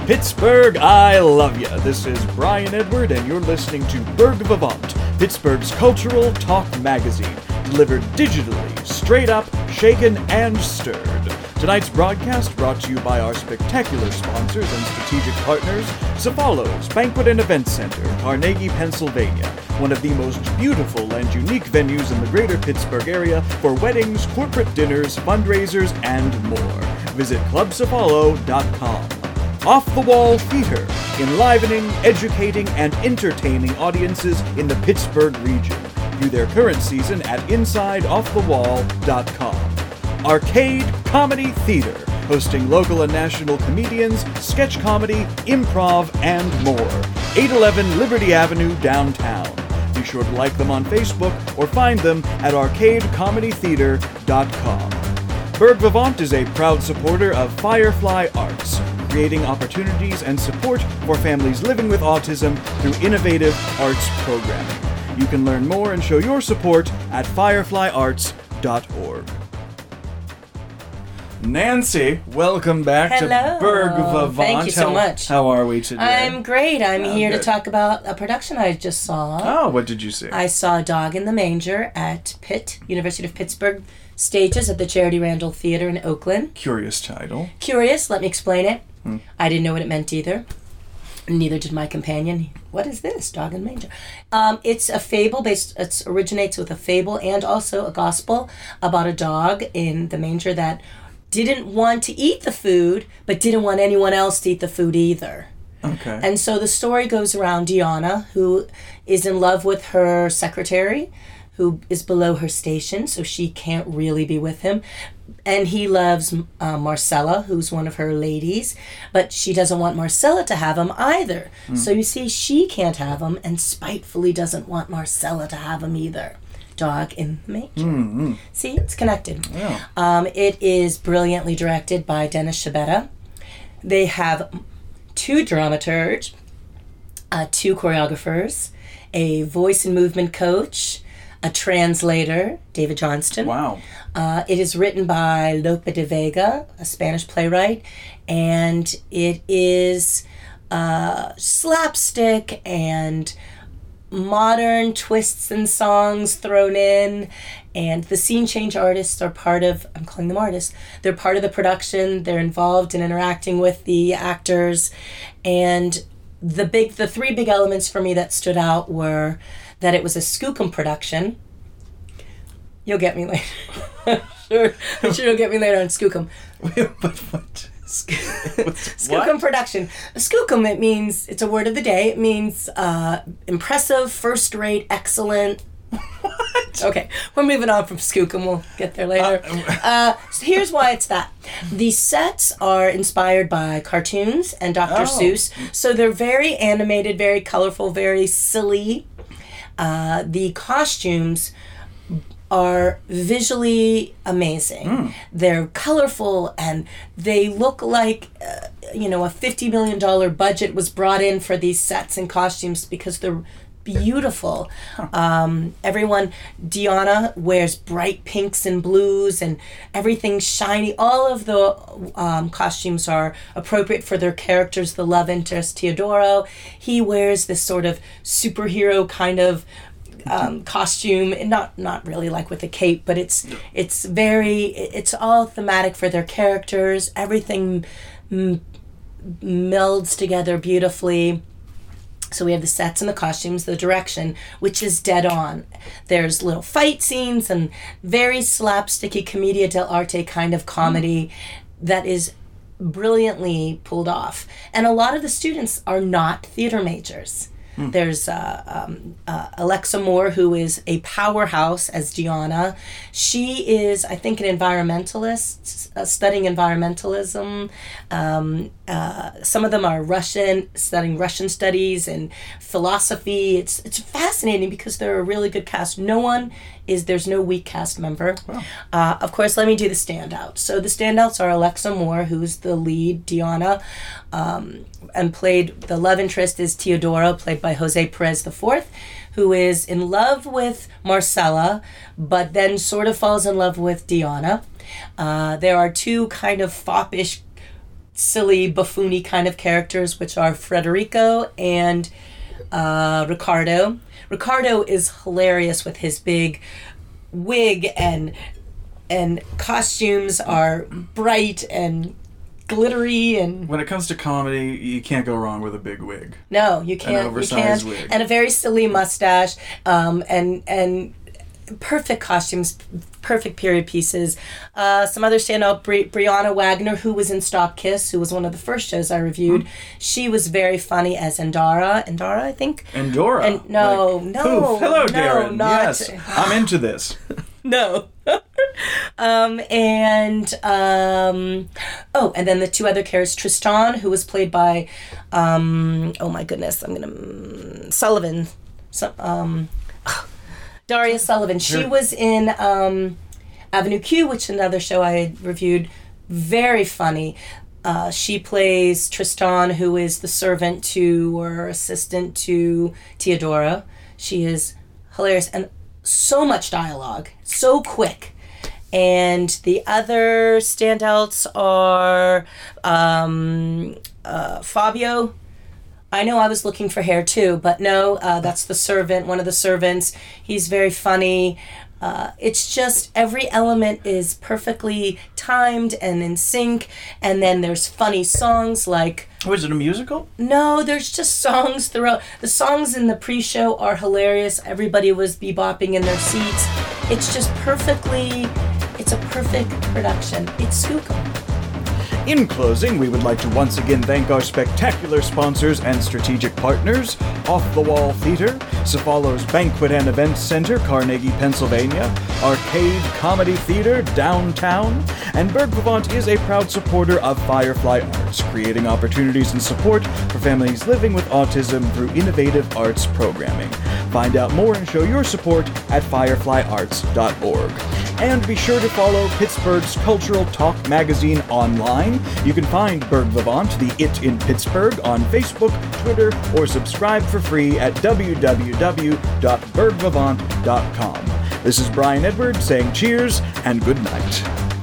Pittsburgh, I love ya. This is Brian Edward, and you're listening to Berg Vivant, Pittsburgh's cultural talk magazine, delivered digitally, straight up, shaken, and stirred. Tonight's broadcast brought to you by our spectacular sponsors and strategic partners, Cefalos Banquet and Event Center, Carnegie, Pennsylvania, one of the most beautiful and unique venues in the greater Pittsburgh area for weddings, corporate dinners, fundraisers, and more. Visit clubcefalo.com. Off the Wall Theater, enlivening, educating, and entertaining audiences in the Pittsburgh region. View their current season at InsideOffTheWall.com. Arcade Comedy Theater, hosting local and national comedians, sketch comedy, improv, and more. 811 Liberty Avenue, downtown. Be sure to like them on Facebook or find them at arcadecomedytheater.com. Berg Vivant is a proud supporter of Firefly Arts, creating opportunities and support for families living with autism through innovative arts programming. You can learn more and show your support at fireflyarts.org. Nancy, welcome back to Berg Vivant. Thank you so much. How are we today? I'm great. I'm here to talk about a production I just saw. Oh, what did you see? I saw Dog in the Manger at University of Pittsburgh stages at the Charity Randall Theater in Oakland. Curious title. Curious, let me explain it. I didn't know what it meant either. Neither did my companion. What is this? Dog in the Manger. It's a fable it originates with a fable and also a gospel about a dog in the manger that didn't want to eat the food, but didn't want anyone else to eat the food either. Okay. And so the story goes around Deanna, who is in love with her secretary, who is below her station, so she can't really be with him. And he loves Marcella, who's one of her ladies, but she doesn't want Marcella to have him either. So you see, she can't have him and spitefully doesn't want Marcella to have him either. Dog in the Manger. See, it's connected. Yeah. It is brilliantly directed by Dennis Shabeta. They have 2 dramaturgs, 2 choreographers, a voice and movement coach, a translator, David Johnston. Wow. It is written by Lope de Vega, a Spanish playwright, and it is slapstick and modern twists and songs thrown in, and the scene change artists are part of, I'm calling them artists, they're part of the production, they're involved in interacting with the actors, and the 3 big elements for me that stood out were that it was a Skookum production. You'll get me later. sure you'll get me later on Skookum. What? Skookum production. Skookum, it's a word of the day. It means impressive, first-rate, excellent. What? Okay, we're moving on from Skookum. We'll get there later. So here's why it's that. The sets are inspired by cartoons and Dr. Seuss, so they're very animated, very colorful, very silly. The costumes are visually amazing. They're colorful and they look like, a $50 million budget was brought in for these sets and costumes because they're beautiful. Deanna wears bright pinks and blues and everything's shiny. All of the costumes are appropriate for their characters. The love interest, Teodoro, he wears this sort of superhero kind of costume, not really like with a cape, but it's all thematic for their characters. Everything melds together beautifully. So we have the sets and the costumes, the direction, which is dead on. There's little fight scenes and very slapsticky commedia dell'arte kind of comedy that is brilliantly pulled off. And a lot of the students are not theater majors. There's Alexa Moore, who is a powerhouse as Gianna. She is, I think, an environmentalist, studying environmentalism. Some of them are studying Russian studies and philosophy. It's fascinating because they're a really good cast. There's no weak cast member. Wow. Of course, let me do the standouts. So the standouts are Alexa Moore, who's the lead, Diana, and the love interest is Teodoro, played by Jose Perez IV, who is in love with Marcella, but then sort of falls in love with Diana. There are 2 kind of foppish silly, buffoony kind of characters, which are Federico and Ricardo. Ricardo is hilarious with his big wig, and costumes are bright and glittery, and when it comes to comedy, you can't go wrong with a big wig. No, you can't. An oversized wig. And a very silly mustache, and perfect costumes, perfect period pieces. Some other standout, Brianna Wagner, who was in Stop Kiss, who was one of the first shows I reviewed. She was very funny as Endara, I think. Endora? And, no. Hello, Darren. Not, yes, I'm into this. No. And then the two other characters, Tristan, who was played by, Sullivan. Daria Sullivan. She was in Avenue Q, which is another show I had reviewed. Very funny. She plays Tristan, who is the servant to or assistant to Teodora. She is hilarious and so much dialogue, so quick. And the other standouts are Fabio. I know I was looking for hair too, but no, that's the servant, one of the servants. He's very funny. It's just every element is perfectly timed and in sync. And then there's funny songs like... Oh, is it a musical? No, there's just songs throughout. The songs in the pre-show are hilarious. Everybody was bebopping in their seats. It's just perfectly... It's a perfect production. It's Skookum. In closing, we would like to once again thank our spectacular sponsors and strategic partners, Off the Wall Theater, Cephalo's Banquet and Events Center, Carnegie, Pennsylvania, Arcade Comedy Theater, downtown, and Berg Vivant is a proud supporter of Firefly Arts, creating opportunities and support for families living with autism through innovative arts programming. Find out more and show your support at fireflyarts.org. And be sure to follow Pittsburgh's Cultural Talk magazine online. You can find Berg Vivant, the It in Pittsburgh, on Facebook, Twitter, or subscribe for free at www.bergvivant.com. This is Brian Edward saying cheers and good night.